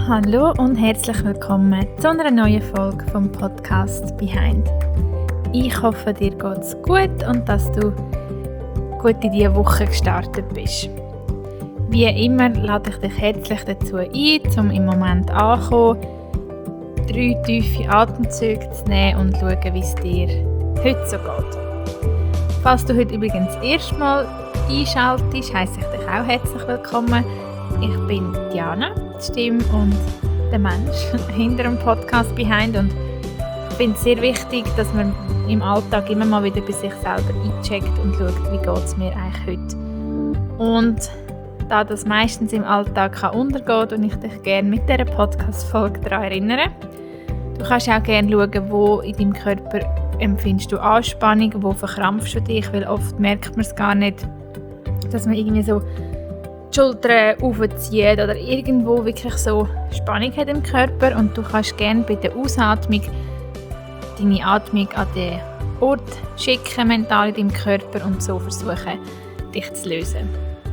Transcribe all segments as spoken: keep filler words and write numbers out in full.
Hallo und herzlich willkommen zu einer neuen Folge vom Podcast Behind. Ich hoffe, dir geht's gut und dass du gut in diese Woche gestartet bist. Wie immer lade ich dich herzlich dazu ein, um im Moment anzukommen, drei tiefe Atemzüge zu nehmen und zu schauen, wie es dir heute so geht. Falls du heute übrigens das erste Mal einschaltest, heisse ich dich auch herzlich willkommen. Ich bin Diana, die Stimme und der Mensch hinter dem Podcast Behind, und ich finde es sehr wichtig, dass man im Alltag immer mal wieder bei sich selber eincheckt und schaut, wie geht es mir eigentlich heute. Und da das meistens im Alltag kann untergeht und ich dich gerne mit dieser Podcast-Folge daran erinnere, du kannst auch gerne schauen, wo in deinem Körper empfindest du Anspannung, wo verkrampfst du dich, weil oft merkt man es gar nicht, dass man irgendwie so die Schultern aufzieht oder irgendwo wirklich so Spannung hat im Körper, und du kannst gerne bei der Ausatmung deine Atmung an den Ort schicken, mental in deinem Körper, und so versuchen, dich zu lösen.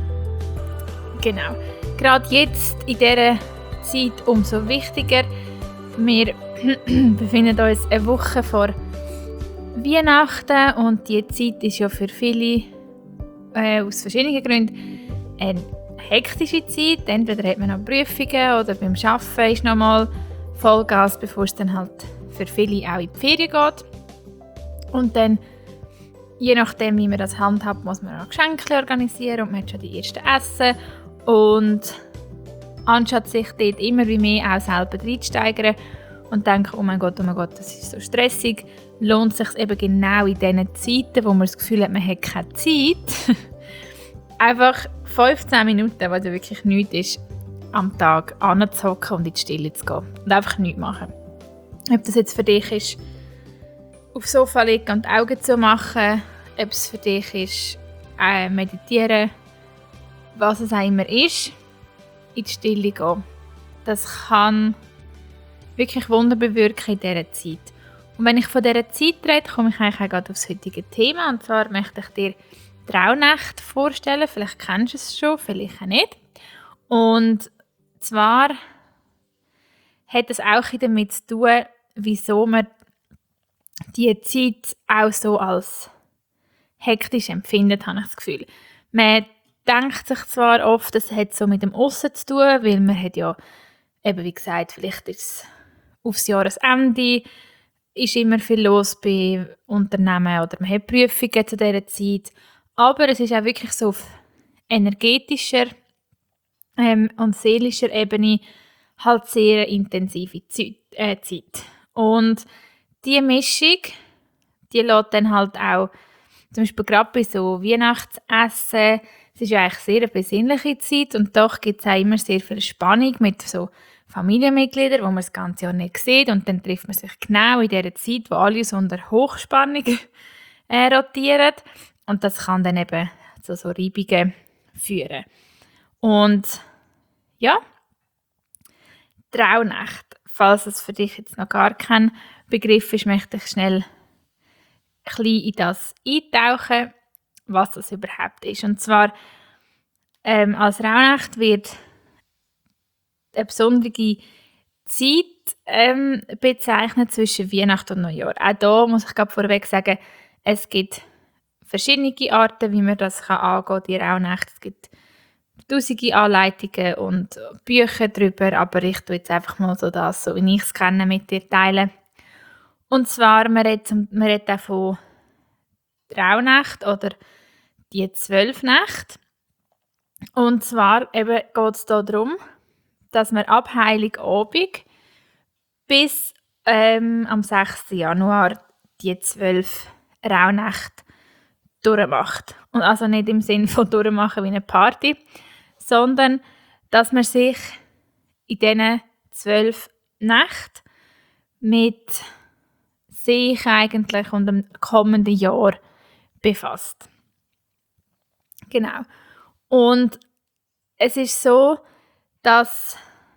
Genau. Gerade jetzt in dieser Zeit umso wichtiger. Wir befinden uns eine Woche vor Weihnachten, und die Zeit ist ja für viele äh, aus verschiedenen Gründen eine hektische Zeit. Entweder hat man noch Prüfungen oder beim Arbeiten ist noch mal Vollgas, bevor es dann halt für viele auch in die Ferien geht. Und dann, je nachdem wie man das handhabt, muss man auch Geschenke organisieren und man hat schon die ersten Essen. Und anstatt sich dort immer wie mehr auch selber reinzusteigern und denken, oh mein Gott, oh mein Gott, das ist so stressig, lohnt es sich eben genau in diesen Zeiten, wo man das Gefühl hat, man hat keine Zeit, einfach fünfzehn Minuten, was ja wirklich nichts ist, am Tag anzuhocken und in die Stille zu gehen und einfach nichts machen. Ob das jetzt für dich ist, aufs Sofa liegen und die Augen zu machen, ob es für dich ist, äh, meditieren, was es auch immer ist, in die Stille gehen. Das kann wirklich Wunder bewirken in dieser Zeit. Und wenn ich von dieser Zeit rede, komme ich eigentlich auch gerade aufs heutige Thema. Und zwar möchte ich dir die Rauhnächte vorstellen. Vielleicht kennst du es schon, vielleicht auch nicht. Und zwar hat es auch damit zu tun, wieso man diese Zeit auch so als hektisch empfindet, habe ich das Gefühl. Man denkt sich zwar oft, es hat so mit dem Aussen zu tun, weil man hat ja, eben wie gesagt, vielleicht ist es aufs Jahresende, ist immer viel los bei Unternehmen oder man hat Prüfungen zu dieser Zeit. Aber es ist auch wirklich so auf energetischer ähm, und seelischer Ebene halt sehr intensive Zeit. Äh, Zeit. Und diese Mischung, die lässt dann halt auch, zum Beispiel gerade bei so Weihnachtsessen, es ist ja eigentlich sehr eine besinnliche Zeit, und doch gibt es auch immer sehr viel Spannung mit so Familienmitgliedern, wo man das ganze Jahr nicht sieht, und dann trifft man sich genau in dieser Zeit, wo alle so unter Hochspannung äh, rotieren, und das kann dann eben zu so Reibungen führen. Und ja, Rauhnächte, falls es für dich jetzt noch gar kein Begriff ist, möchte ich schnell ein bisschen in das eintauchen, was das überhaupt ist. Und zwar ähm, als Rauhnacht wird eine besondere Zeit ähm, bezeichnet zwischen Weihnachten und Neujahr. Auch da muss ich gerade vorweg sagen, es gibt verschiedene Arten, wie man das kann angehen kann, die Rauhnächte. Es gibt tausende Anleitungen und Bücher darüber, aber ich tue jetzt einfach mal so das, so wie ich es kenne, mit dir teilen. Und zwar, man redet, man redet auch von Rauhnacht oder die zwölf Nächte. Und zwar eben geht es hier darum, dass man ab Heiligabend bis ähm, am sechsten Januar die zwölf Rauhnächte durchmacht. Und also nicht im Sinne von durchmachen wie eine Party, sondern dass man sich in diesen zwölf Nächten mit sich eigentlich und dem kommenden Jahr befasst. Genau. Und es ist so, dass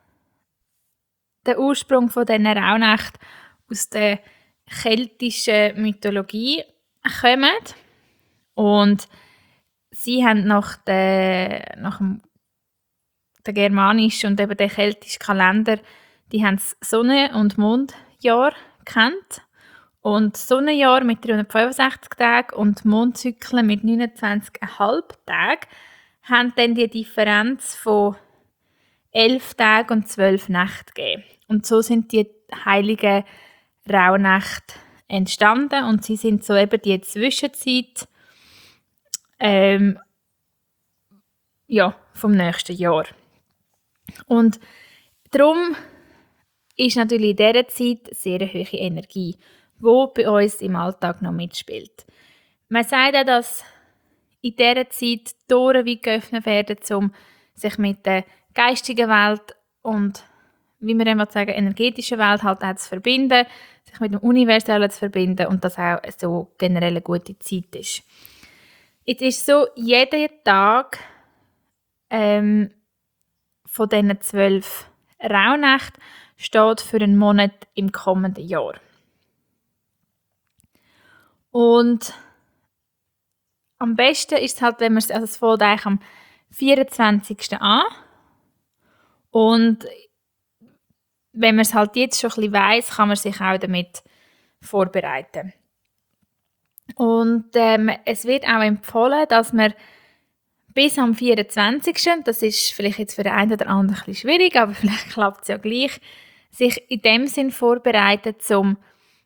der Ursprung von diesen Rauhnächten aus der keltischen Mythologie kommt. Und sie haben nach, der, nach dem der germanische und eben der keltische Kalender, die haben das Sonne- und Mondjahr kennt. Und Sonnenjahr mit dreihundertfünfundsechzig Tagen und Mondzyklen mit neunundzwanzig Komma fünf Tagen haben dann die Differenz von elf Tagen und zwölf Nächten gegeben. Und so sind die heiligen Rauhnächte entstanden und sie sind so eben die Zwischenzeit ähm, ja, vom nächsten Jahr. Und darum ist natürlich in dieser Zeit sehr eine hohe Energie, die bei uns im Alltag noch mitspielt. Man sagt auch, dass in dieser Zeit die Tore wie geöffnet werden, um sich mit der geistigen Welt und, wie wir immer sagen, energetischen Welt halt auch zu verbinden, sich mit dem Universellen zu verbinden und das auch so generell eine gute Zeit ist. Jetzt ist so, jeden Tag ähm, von diesen zwölf Rauhnächten steht für einen Monat im kommenden Jahr. Und am besten ist es halt, wenn man es, also es fängt eigentlich am vierundzwanzigsten an. Und wenn man es halt jetzt schon ein bisschen weiss, kann man sich auch damit vorbereiten. Und ähm, es wird auch empfohlen, dass man bis am vierundzwanzigsten, das ist vielleicht jetzt für den einen oder anderen ein bisschen schwierig, aber vielleicht klappt es ja gleich, sich in dem Sinn vorbereitet, um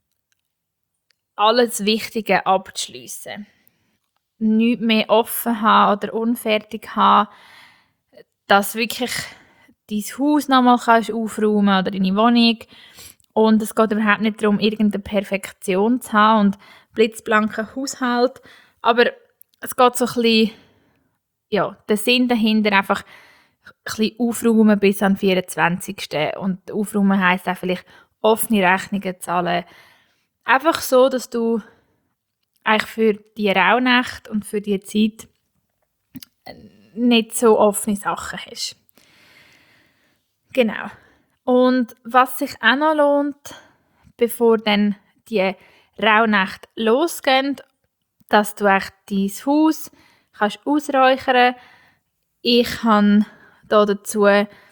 alles Wichtige abzuschliessen. Nichts mehr offen haben oder unfertig haben, dass wirklich dein Haus nochmal kannst aufräumen oder deine Wohnung. Und es geht überhaupt nicht darum, irgendeine Perfektion zu haben und blitzblanken Haushalt. Aber es geht so ein bisschen, ja, der Sinn dahinter einfach ein bisschen aufräumen bis am vierundzwanzigsten Und aufräumen heisst auch vielleicht offene Rechnungen zahlen. Einfach so, dass du eigentlich für die Rauhnächte und für die Zeit nicht so offene Sachen hast. Genau. Und was sich auch noch lohnt, bevor dann die Rauhnächte losgehen, dass du echt dein Haus kannst ausräuchern. Ich habe hier dazu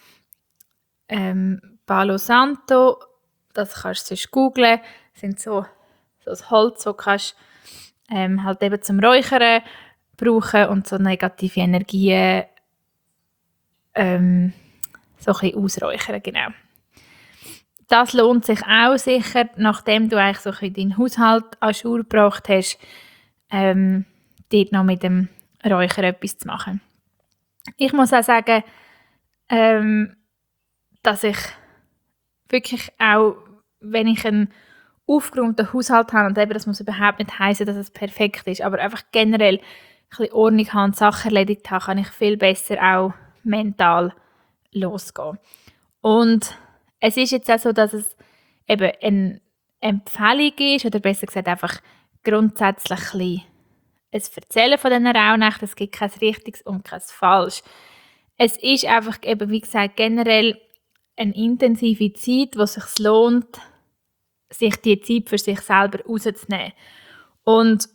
ähm, Palo Santo, das kannst du sonst googlen, das sind so, so das Holz, das kannst ähm, halt eben zum Räuchern brauchen und so negative Energien ähm, so ein bisschen ausräuchern, genau. Das lohnt sich auch sicher, nachdem du eigentlich so ein bisschen deinen Haushalt an Jour gebracht hast, ähm, dort noch mit dem Räuchern etwas zu machen. Ich muss auch sagen, ähm, dass ich wirklich auch, wenn ich einen aufgeräumten Haushalt habe, und eben, das muss überhaupt nicht heißen, dass es perfekt ist, aber einfach generell ein bisschen Ordnung haben und Sachen erledigt habe, kann ich viel besser auch mental losgehen. Und es ist jetzt auch so, dass es eben eine Empfehlung ist, oder besser gesagt einfach grundsätzlich ein bisschen ein Erzählen von diesen Rauhnächten. Es gibt kein Richtiges und kein Falsch. Es ist einfach eben, wie gesagt, generell eine intensive Zeit, wo es sich lohnt, sich die Zeit für sich selber rauszunehmen. Und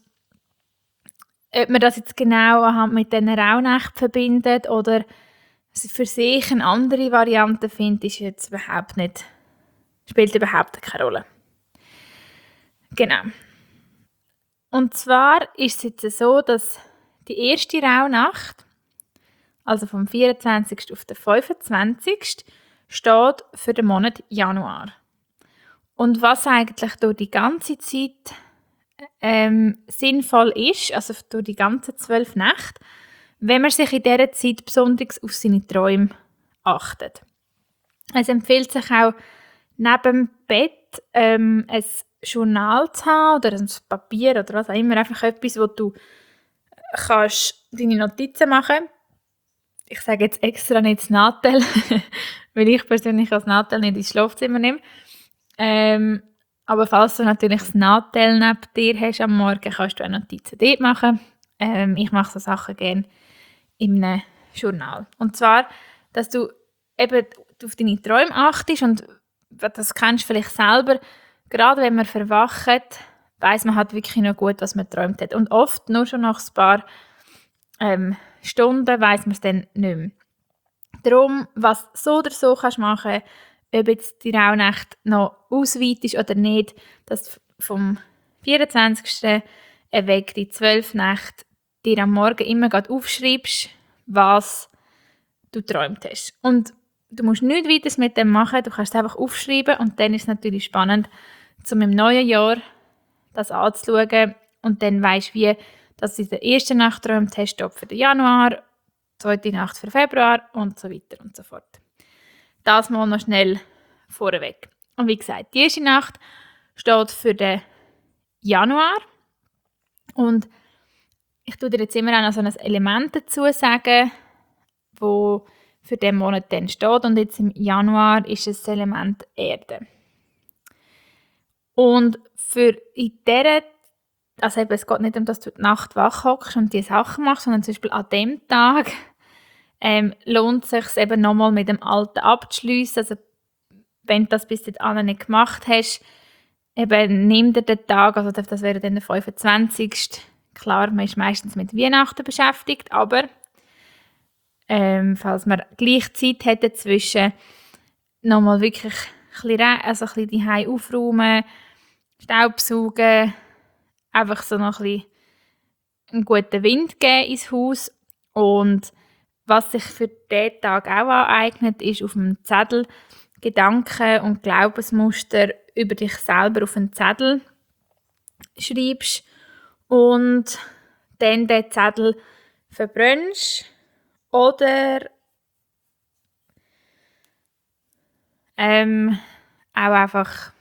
ob man das jetzt genau anhand mit diesen Rauhnächten verbindet oder für sich eine andere Variante findet, ist jetzt überhaupt nicht, spielt überhaupt keine Rolle. Genau. Und zwar ist es jetzt so, dass die erste Rauhnacht, also vom vierundzwanzigsten auf den fünfundzwanzigsten, steht für den Monat Januar. Und was eigentlich durch die ganze Zeit ähm, sinnvoll ist, also durch die ganzen zwölf Nächte, wenn man sich in dieser Zeit besonders auf seine Träume achtet. Es empfiehlt sich auch, neben dem Bett ähm, ein Journal zu haben oder ein Papier oder was auch immer, einfach etwas, wo du kannst deine Notizen machen kannst. Ich sage jetzt extra nicht das Nattel, weil ich persönlich das Nattel nicht ins Schlafzimmer nehme. Ähm, aber falls du natürlich das Nattel neben dir hast am Morgen, kannst du auch Notizen dort machen. Ähm, ich mache so Sachen gerne in einem Journal. Und zwar, dass du eben auf deine Träume achtest und das kennst du vielleicht selber, gerade wenn man verwacht, weiss man halt wirklich noch gut, was man geträumt hat. Und oft, nur schon nach ein paar ähm, Stunden, weiss man es dann nicht mehr. Darum, was so oder so kannst machen, ob jetzt die Rauhnacht noch ausweitest oder nicht, dass du vom vierundzwanzigsten weg die zwölf Nächte dir am Morgen immer grad aufschreibst, was du geträumt hast. Und du musst nichts weiteres mit dem machen, du kannst es einfach aufschreiben und dann ist es natürlich spannend, um im neuen Jahr das anzuschauen und dann weisst du, wie dass du in der ersten Nacht geträumt hast, stopp für den Januar, zweite Nacht für Februar und so weiter und so fort. Das mal noch schnell vorweg. Und wie gesagt, die erste Nacht steht für den Januar und ich tue dir jetzt immer auch noch so ein Element dazu sagen, wo für den Monat dann steht und jetzt im Januar ist es das Element Erde. Und für in dieser, also eben, es geht nicht um, dass du die Nacht wach hockst und diese Sachen machst, sondern zum Beispiel an dem Tag ähm, lohnt es sich eben nochmal mit dem Alten abzuschliessen. Also wenn du das bis dahin nicht gemacht hast, eben nimm dir den Tag, also das wäre dann der fünfundzwanzigste Klar, man ist meistens mit Weihnachten beschäftigt, aber ähm, falls man gleich Zeit hat dazwischen, nochmal wirklich ein bisschen, also ein bisschen die Hause aufräumen, Staubsaugen, einfach so noch ein bisschen einen guten Wind geben ins Haus. Und was sich für diesen Tag auch aneignet, ist auf dem Zettel Gedanken und Glaubensmuster über dich selber auf einen Zettel schreibst und dann den Zettel verbrennst oder ähm, auch einfach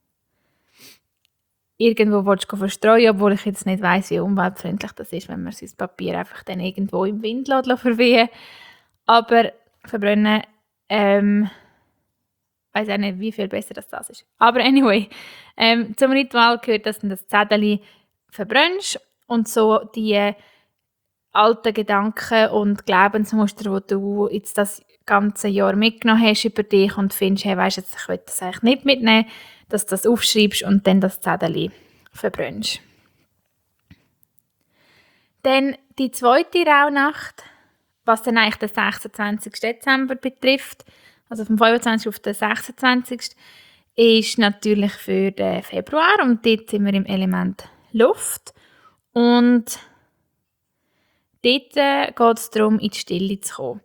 irgendwo willst du verstreuen, obwohl ich jetzt nicht weiss, wie umweltfreundlich das ist, wenn man sein Papier einfach dann irgendwo im Wind verwehen lässt. Aber verbrennen, ähm, weiß auch nicht, wie viel besser das, das ist. Aber anyway, ähm, zum Ritual gehört, dass du das Zettel verbrennst und so die alten Gedanken und Glaubensmuster, die du jetzt das ganze Jahr mitgenommen hast über dich und findest, hey, weisst, jetzt, ich will das eigentlich nicht mitnehmen, dass du das aufschreibst und dann das Zettel verbrennst. Dann die zweite Rauhnacht, was dann eigentlich den sechsundzwanzigsten Dezember betrifft, also vom fünfundzwanzigsten auf den sechsundzwanzigsten ist natürlich für den Februar und dort sind wir im Element Luft und dort geht es darum, in die Stille zu kommen.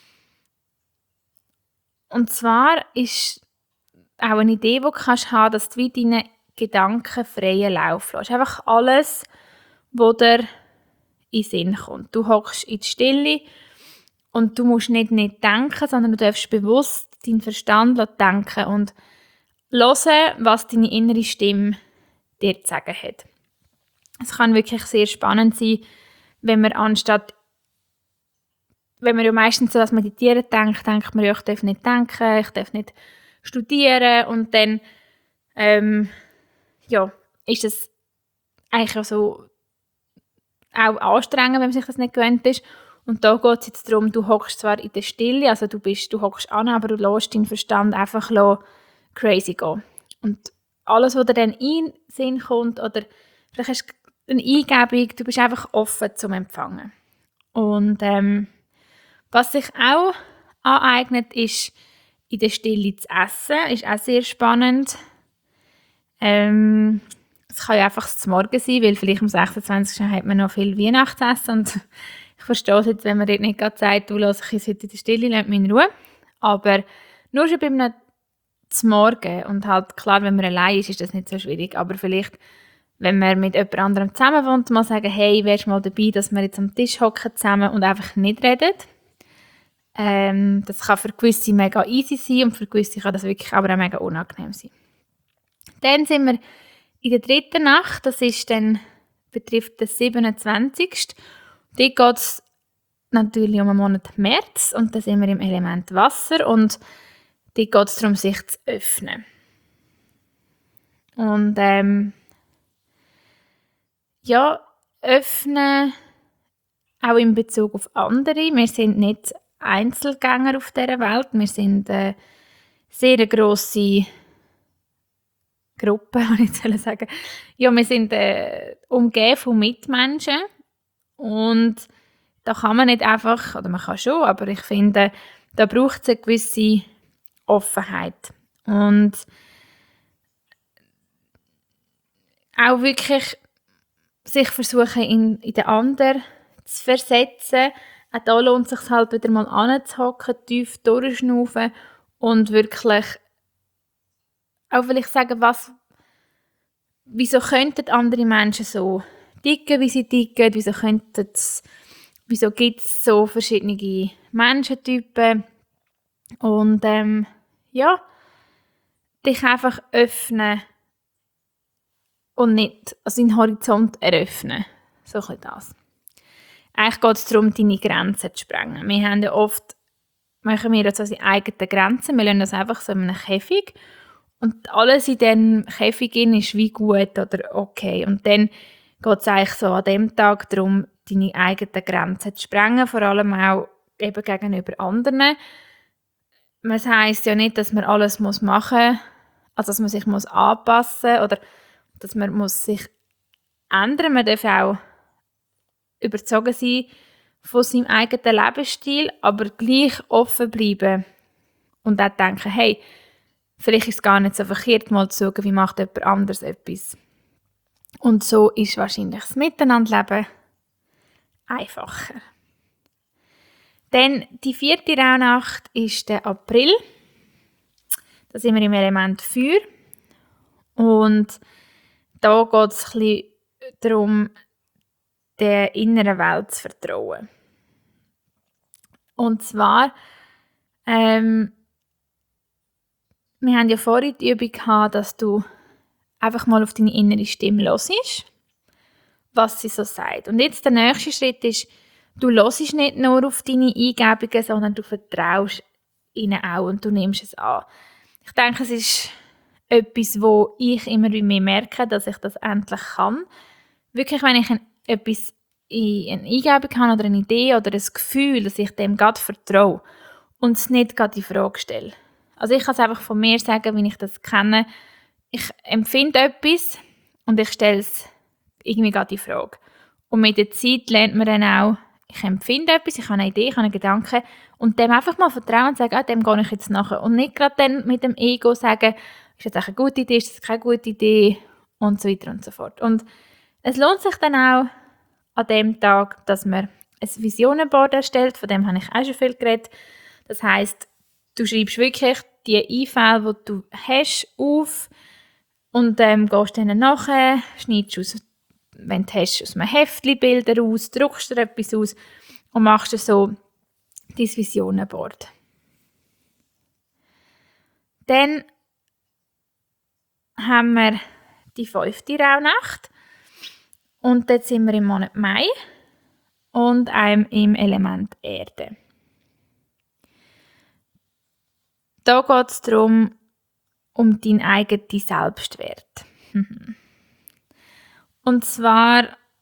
Und zwar ist auch eine Idee, die du kannst haben, dass du deinen Gedanken freien Lauf lässt. Einfach alles, was dir in den Sinn kommt. Du hockst in die Stille und du musst nicht nicht denken, sondern du darfst bewusst deinen Verstand denken und hören, was deine innere Stimme dir zu sagen hat. Es kann wirklich sehr spannend sein, wenn man anstatt, wenn man ja meistens so das Meditieren denkt, denkt man ja, ich darf nicht denken, ich darf nicht studieren und dann ähm, ja, ist es eigentlich auch so auch anstrengend, wenn man sich das nicht gewöhnt ist. Und da geht es jetzt darum, du hockst zwar in der Stille, also du bist, du hockst an, aber du lässt deinen Verstand einfach crazy gehen. Und alles, was dir dann in den Sinn kommt, oder vielleicht hast du eine Eingebung, du bist einfach offen zum Empfangen. Und ähm, was sich auch aneignet, ist, in der Stille zu essen, ist auch sehr spannend. Ähm, es kann ja einfach zum Morgen sein, weil vielleicht am sechsundzwanzigsten hat man noch viel Weihnachtsessen und ich verstehe es jetzt, wenn man dort nicht gerade sagt, du lass ich jetzt heute in der Stille, lass mich in Ruhe. Aber nur schon beim zum Morgen und halt klar, wenn man allein ist, ist das nicht so schwierig, aber vielleicht, wenn man mit jemand anderem zusammen wohnt, mal sagen, hey, wärst du mal dabei, dass wir jetzt am Tisch hocken zusammen und einfach nicht reden. Ähm, das kann für gewisse mega easy sein und für gewisse kann das wirklich aber auch mega unangenehm sein. Dann sind wir in der dritten Nacht, das ist dann, betrifft den siebenundzwanzigsten Dort geht es natürlich um den Monat März und da sind wir im Element Wasser und dort geht es darum, sich zu öffnen. Und ähm, ja, öffnen auch in Bezug auf andere. Wir sind nicht Einzelgänger auf dieser Welt, wir sind eine sehr grosse Gruppe, kann ich sagen. Ja, wir sind äh, umgeben von Mitmenschen und da kann man nicht einfach, oder man kann schon, aber ich finde, Da braucht es eine gewisse Offenheit. Und auch wirklich sich versuchen, in, in den anderen zu versetzen. Auch da lohnt es sich halt wieder mal anzuhocken, tief durchschnaufen und wirklich auch vielleicht sagen, was, wieso könnten andere Menschen so ticken, wie sie ticken, wieso könnten wieso gibt es so verschiedene Menschentypen und ähm, ja, dich einfach öffnen und nicht, also den Horizont eröffnen. So ein bisschen das. Eigentlich geht es darum, deine Grenzen zu sprengen. Wir haben ja oft, machen wir das unsere eigenen Grenzen, wir lassen das einfach so in einem Käfig und alles in diesem Käfig ist wie gut oder okay. Und dann geht es eigentlich so an dem Tag darum, deine eigenen Grenzen zu sprengen, vor allem auch eben gegenüber anderen. Das heisst ja nicht, dass man alles machen muss, also dass man sich muss anpassen muss oder dass man muss sich ändern muss. Man darf auch überzogen sein von seinem eigenen Lebensstil, aber gleich offen bleiben und auch denken, hey, vielleicht ist es gar nicht so verkehrt, mal zu schauen, wie macht jemand anderes etwas. Und so ist wahrscheinlich das Miteinanderleben einfacher. Dann die vierte Rauhnacht ist der April. Da sind wir im Element Feuer. Und da geht es ein bisschen darum, der inneren Welt zu vertrauen. Und zwar, ähm, wir haben ja vorhin die Übung gehabt, dass du einfach mal auf deine innere Stimme hörst, was sie so sagt. Und jetzt der nächste Schritt ist, du hörst nicht nur auf deine Eingebungen, sondern du vertraust ihnen auch und du nimmst es an. Ich denke, es ist etwas, wo ich immer mehr merke, dass ich das endlich kann. Wirklich, wenn ich ein, etwas in eine Eingebung habe oder eine Idee oder ein Gefühl, dass ich dem gerade vertraue und es nicht gerade in Frage stelle. Also ich kann es einfach von mir sagen, wie ich das kenne. Ich empfinde etwas und ich stelle es irgendwie gerade in Frage. Und mit der Zeit lernt man dann auch, ich empfinde etwas, ich habe eine Idee, ich habe einen Gedanken und dem einfach mal vertrauen und sagen, ah, dem gehe ich jetzt nachher. Und nicht gerade dann mit dem Ego sagen, ist das eine gute Idee, ist das keine gute Idee und so weiter und so fort. Und es lohnt sich dann auch an dem Tag, dass man ein Visionenboard erstellt, von dem habe ich auch schon viel geredet. Das heisst, du schreibst wirklich die Einfälle, die du hast, auf und ähm, gehst dann nachher, schneidest aus, wenn du hast, aus einem Heftchen Bilder aus, druckst dir etwas aus und machst dir so dein Visionenboard. Dann haben wir die fünfte Rauhnacht und dort sind wir im Monat Mai und einem im Element Erde. Da geht es darum, um deinen eigenen Selbstwert. Und zwar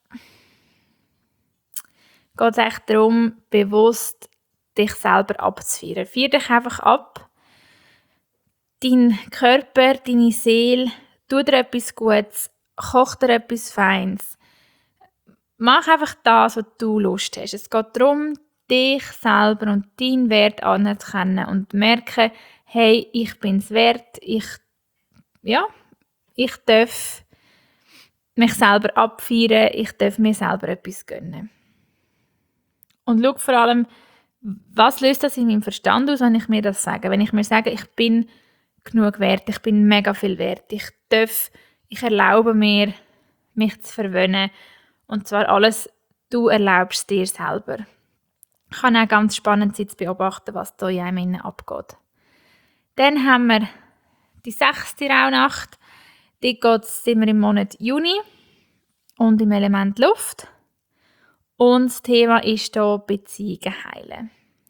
geht es echt darum, bewusst dich selber abzufeiern. Feier dich einfach ab. Dein Körper, deine Seele, tu dir etwas Gutes, koch dir etwas Feines. Mach einfach das, was du Lust hast. Es geht darum, dich selber und deinen Wert anzuerkennen und merken, hey, ich bin es wert, ich, ja, ich darf mich selber abfeiern, ich darf mir selber etwas gönnen. Und schau vor allem, was löst das in meinem Verstand aus, wenn ich mir das sage? Wenn ich mir sage, ich bin genug wert, ich bin mega viel wert, ich darf, ich erlaube mir, mich zu verwöhnen. Und zwar alles, du erlaubst dir selber. Es kann auch ganz spannend sein zu beobachten, was da in einem innen abgeht. Dann haben wir die sechste Rauhnacht. Dort sind wir im Monat Juni und im Element Luft. Und das Thema ist hier Beziehungen heilen.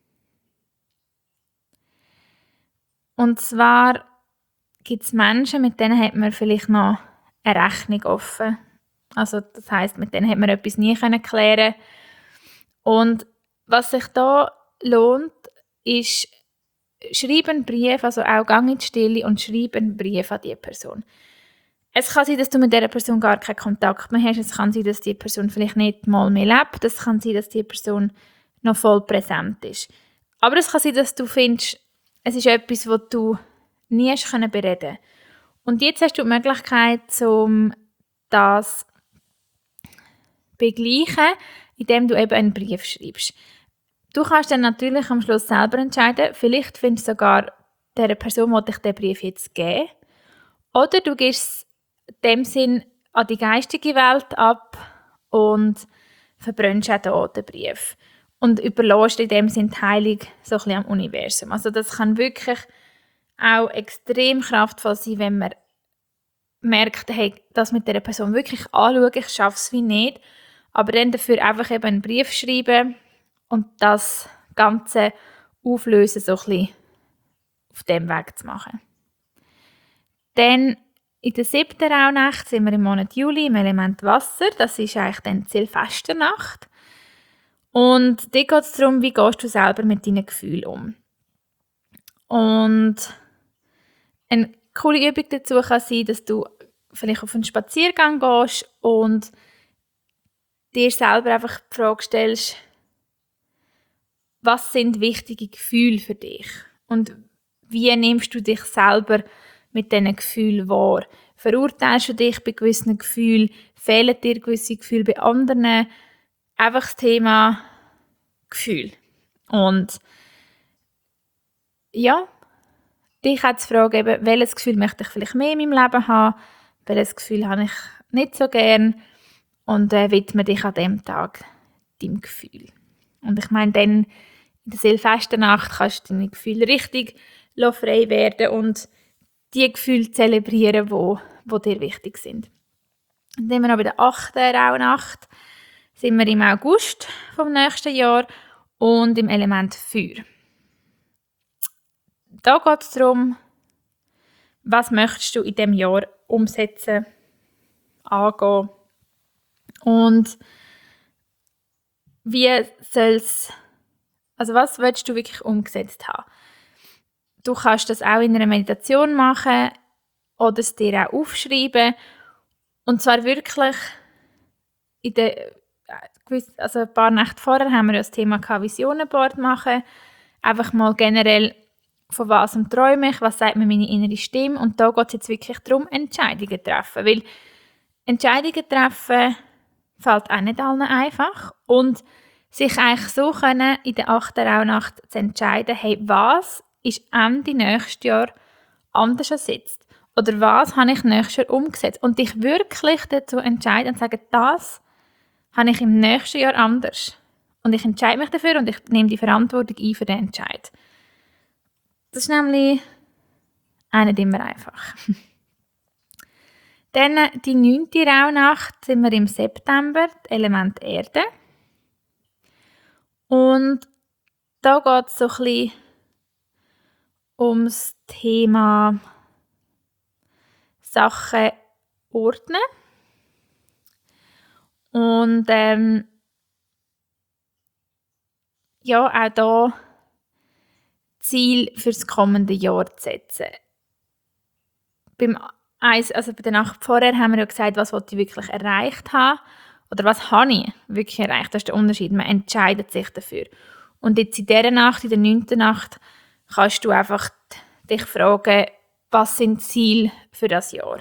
Und zwar gibt es Menschen, mit denen hat man vielleicht noch eine Rechnung offen. Also das heisst, mit denen hat man etwas nie klären können. Und was sich da lohnt, ist, schreib einen Brief, also auch gang in die Stille und schreib einen Brief an diese Person. Es kann sein, dass du mit dieser Person gar keinen Kontakt mehr hast. Es kann sein, dass die Person vielleicht nicht mal mehr lebt. Es kann sein, dass die Person noch voll präsent ist. Aber es kann sein, dass du findest, es ist etwas, das du nie hast können bereden. Und jetzt hast du die Möglichkeit, um das zu begleichen, indem du eben einen Brief schreibst. Du kannst dann natürlich am Schluss selber entscheiden, vielleicht findest du sogar dieser Person, die dich diesen Brief jetzt geben. Oder du gibst es in dem Sinn an die geistige Welt ab und verbrennst auch hier den Brief. Und überlässt in dem Sinn die Heilung so ein bisschen am Universum. Also das kann wirklich auch extrem kraftvoll sein, wenn man merkt, hey, das mit dieser Person wirklich anschauen, ich schaffe es wie nicht. Aber dann dafür einfach eben einen Brief schreiben und das Ganze auflösen, so ein bisschen auf dem Weg zu machen. Dann in der siebten Rauhnacht sind wir im Monat Juli im Element Wasser. Das ist eigentlich dann die Silvesternacht. Und dort geht es darum, wie gehst du selber mit deinen Gefühlen um. Und eine coole Übung dazu kann sein, dass du vielleicht auf einen Spaziergang gehst und dir selber einfach die Frage stellst, was sind wichtige Gefühle für dich? Und wie nimmst du dich selber mit diesen Gefühlen wahr? Verurteilst du dich bei gewissen Gefühlen? Fehlen dir gewisse Gefühle bei anderen? Einfach das Thema Gefühl. Und ja, dich auch zu fragen, eben, welches Gefühl möchte ich vielleicht mehr in meinem Leben haben? Welches Gefühl habe ich nicht so gern? Und äh, widme dich an diesem Tag deinem Gefühl. Und ich meine, dann in der Silvesternacht kannst du deine Gefühle richtig frei werden und die Gefühle zelebrieren, die wo, wo dir wichtig sind. Und dann sind wir noch bei der achten Rauhnacht, sind wir im August vom nächsten Jahr und im Element Feuer. Da geht es darum, was möchtest du in diesem Jahr umsetzen, angehen und wie soll es, also was willst du wirklich umgesetzt haben? Du kannst das auch in einer Meditation machen oder es dir auch aufschreiben. Und zwar wirklich in der, also ein paar Nächte vorher haben wir ja das Thema Visionenboard machen. Einfach mal generell, von was träume ich, was sagt mir meine innere Stimme. Und da geht es jetzt wirklich darum, Entscheidungen zu treffen. Weil Entscheidungen treffen fällt auch nicht allen einfach. Und sich eigentlich so können, in der achten Rauhnacht zu entscheiden, hey, was ist Ende nächstes Jahr anders als jetzt? Oder was habe ich nächstes Jahr umgesetzt? Und dich wirklich dazu entscheiden und sagen, das habe ich im nächsten Jahr anders. Und ich entscheide mich dafür und ich nehme die Verantwortung ein für den Entscheid. Das ist nämlich auch nicht immer einfach. Dann die neunte Rauhnacht sind wir im September, Element Erde. Und da geht es so ein bisschen ums Thema Sachen ordnen. Und ähm, ja, auch da Ziel für das kommende Jahr zu setzen. Beim Eis, also bei der Nacht vorher haben wir ja gesagt, was wollte ich wirklich erreicht haben oder was habe ich wirklich erreicht. Das ist der Unterschied. Man entscheidet sich dafür. Und jetzt in dieser Nacht, in der neunten Nacht, kannst du einfach dich fragen, was sind die Ziele für das Jahr.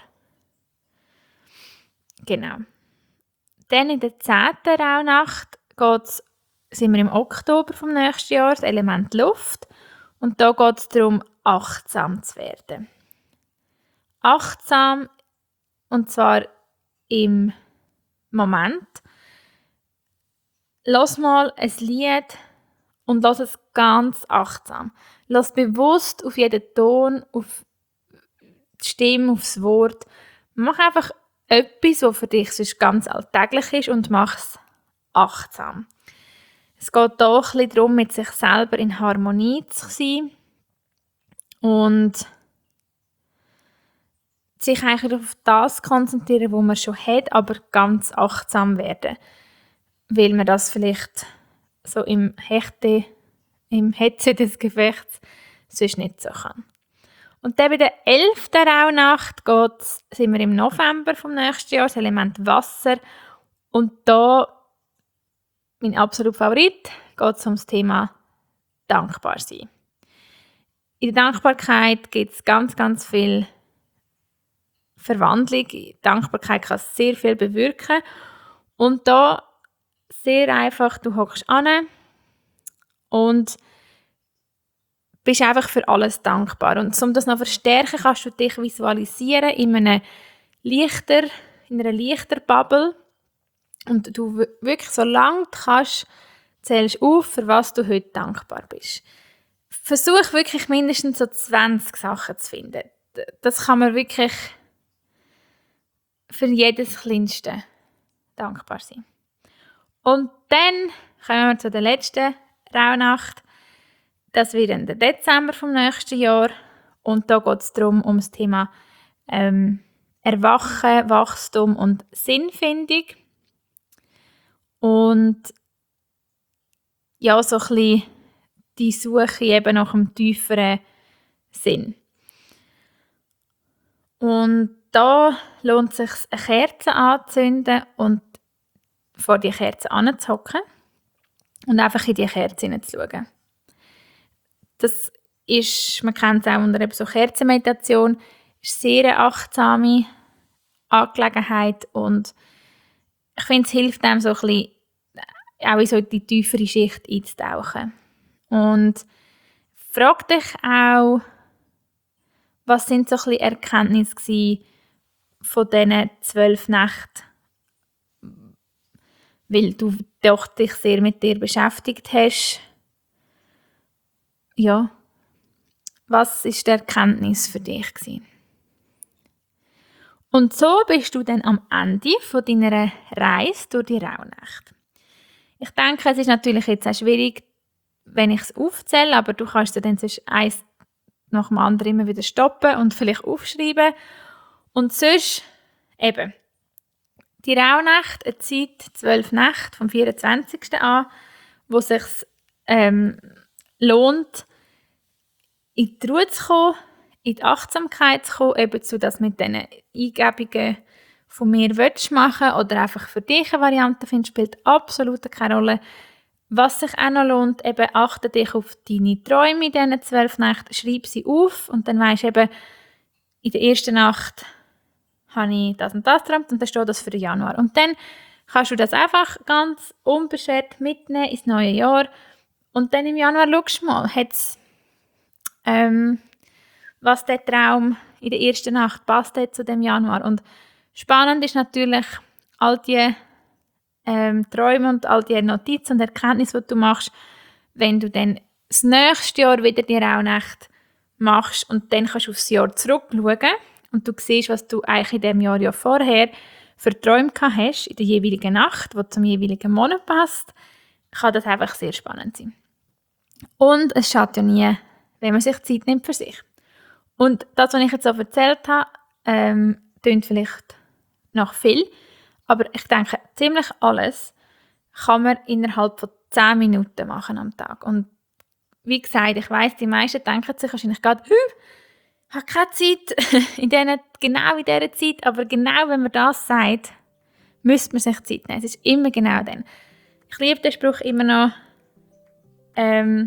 Genau. Dann in der zehnten Rauhnacht geht's, sind wir im Oktober vom nächsten Jahr, das Element Luft. Und da geht es darum, achtsam zu werden. Achtsam, und zwar im Moment. Lass mal ein Lied und lass es ganz achtsam. Lass bewusst auf jeden Ton, auf die Stimme, aufs Wort. Mach einfach etwas, was für dich sonst ganz alltäglich ist und mach es achtsam. Es geht hier ein bisschen darum, mit sich selber in Harmonie zu sein und sich eigentlich auf das konzentrieren, was man schon hat, aber ganz achtsam werden. Weil man das vielleicht so im Hechte, im Hetze des Gefechts sonst nicht so kann. Und dann bei der elften Rauhnacht geht's, sind wir im November vom nächsten Jahr, das Element Wasser. Und da, mein absoluter Favorit, geht es um das Thema dankbar sein. In der Dankbarkeit gibt es ganz, ganz viel Verwandlung. Dankbarkeit kann sehr viel bewirken. Und da sehr einfach, du hockst an und bist einfach für alles dankbar. Und um das noch zu verstärken, kannst du dich visualisieren in einem Lichter, in einer Lichterbubble. Und du wirklich, solange du kannst, zählst auf, für was du heute dankbar bist. Versuch wirklich mindestens so zwanzig Sachen zu finden. Das kann man wirklich für jedes Kleinste dankbar sein. Und dann kommen wir zu der letzten Rauhnacht. Das wird dann der Dezember vom nächsten Jahr. Und da geht es darum, um das Thema ähm, Erwachen, Wachstum und Sinnfindung. Und ja, so ein bisschen die Suche eben nach einem tieferen Sinn. Und da lohnt es sich, eine Kerze anzuzünden und vor die Kerze anzuhocken und einfach in die Kerze hineinzuschauen. Das ist, man kennt es auch unter eben so Kerzenmeditation, ist sehr eine achtsame Angelegenheit und ich finde, es hilft einem so ein bisschen, auch in so die tiefere Schicht einzutauchen. Und frag dich auch, was sind so ein bisschen Erkenntnisse gewesen von diesen zwölf Nächten, weil du doch dich sehr mit dir beschäftigt hast. Ja, was ist die Erkenntnis für dich gewesen? Und so bist du dann am Ende von deiner Reise durch die Rauhnacht. Ich denke, es ist natürlich jetzt auch schwierig, wenn ich es aufzähle, aber du kannst dir dann sonst eins nach dem anderen immer wieder stoppen und vielleicht aufschreiben. Und sonst eben die Rauhnacht, eine Zeit, zwölf Nächte vom vierundzwanzigsten an, wo es sich ähm, lohnt, in die Ruhe zu kommen, in die Achtsamkeit zu kommen, eben zu das mit diesen Eingebungen von mir willst machen oder einfach für dich eine Variante findest, spielt absolut keine Rolle. Was sich auch noch lohnt, eben achte dich auf deine Träume in diesen zwölf Nächten, schreib sie auf und dann weisst du eben, in der ersten Nacht habe ich das und das geträumt und dann steht das für den Januar. Und dann kannst du das einfach ganz unbeschwert mitnehmen ins neue Jahr und dann im Januar schaust du mal, hat's, ähm, was der Traum in der ersten Nacht passt zu dem Januar. Und spannend ist natürlich, all die ähm, Träume und all die Notizen und Erkenntnisse, die du machst, wenn du dann das nächste Jahr wieder die Rauhnacht machst und dann kannst du aufs Jahr zurückschauen und du siehst, was du eigentlich in dem Jahr ja vorher für Träume gehabt hast, in der jeweiligen Nacht, die zum jeweiligen Monat passt, kann das einfach sehr spannend sein. Und es schadet ja nie, wenn man sich Zeit nimmt für sich. Und das, was ich jetzt so erzählt habe, ähm, klingt vielleicht noch viel, aber ich denke, ziemlich alles kann man innerhalb von zehn Minuten machen am Tag. Und wie gesagt, ich weiss, die meisten denken sich wahrscheinlich gerade, ich habe keine Zeit, in diesen, genau in dieser Zeit, aber genau wenn man das sagt, müsste man sich Zeit nehmen. Es ist immer genau dann. Ich liebe den Spruch immer noch, ähm,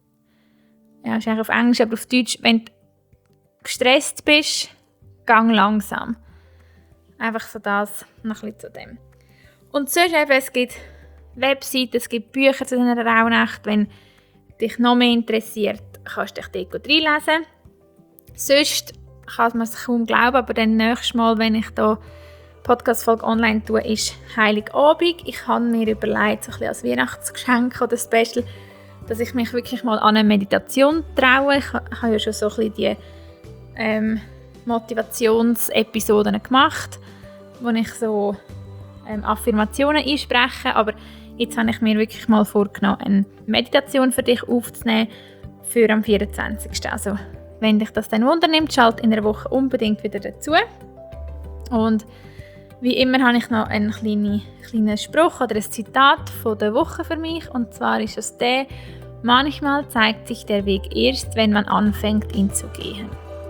ja, ist eigentlich auf Englisch, aber auf Deutsch, wenn du gestresst bist, gang langsam. Einfach so das, noch ein bisschen zu dem. Und sonst eben, es gibt Webseiten, es gibt Bücher zu einer Rauhnacht. Wenn dich noch mehr interessiert, kannst du dich dort reinlesen. Sonst kann man es kaum glauben, aber dann nächstes Mal, wenn ich hier Podcast-Folge online tue, ist Heiligabend. Ich habe mir überlegt, so ein bisschen als Weihnachtsgeschenk oder Special, dass ich mich wirklich mal an eine Meditation traue. Ich habe ja schon so ein bisschen die ähm, Motivationsepisoden gemacht, wo ich so ähm, Affirmationen einspreche, aber jetzt habe ich mir wirklich mal vorgenommen, eine Meditation für dich aufzunehmen für am vierundzwanzigsten Also wenn dich das dann wundernimmt, schalt in einer Woche unbedingt wieder dazu. Und wie immer habe ich noch einen kleinen, kleinen Spruch oder ein Zitat von der Woche für mich, und zwar ist es der: Manchmal zeigt sich der Weg erst, wenn man anfängt, ihn zu gehen.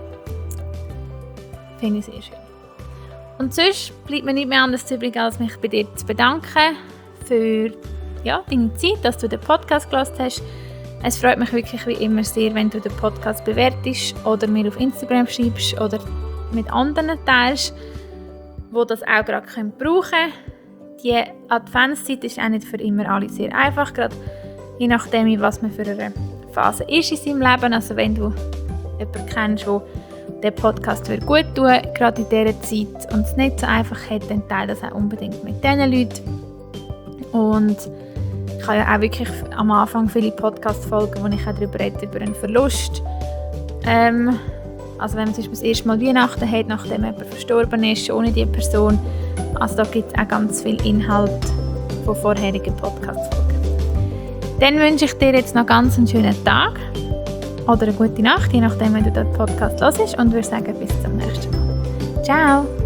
Finde ich sehr schön. Und sonst bleibt mir nicht mehr anders übrig, als mich bei dir zu bedanken für ja, deine Zeit, dass du den Podcast gehört hast. Es freut mich wirklich wie immer sehr, wenn du den Podcast bewertest oder mir auf Instagram schreibst oder mit anderen teilst, die das auch gerade brauchen können. Die Adventszeit ist auch nicht für immer alle sehr einfach, gerade je nachdem, was man für eine Phase ist in seinem Leben. Also wenn du jemanden kennst, der den Podcast gut tun würde, gerade in dieser Zeit, und es nicht so einfach hat, dann teile das auch unbedingt mit diesen Leuten. Und ich habe ja auch wirklich am Anfang viele Podcast-Folgen, wo ich auch darüber rede, über einen Verlust. Ähm, also wenn man zum Beispiel das erste Mal Weihnachten hat, nachdem jemand verstorben ist, ohne diese Person. Also da gibt es auch ganz viel Inhalt von vorherigen Podcast-Folgen. Dann wünsche ich dir jetzt noch ganz einen schönen Tag oder eine gute Nacht, je nachdem, wenn du den Podcast hörst, und würde sagen, bis zum nächsten Mal. Ciao!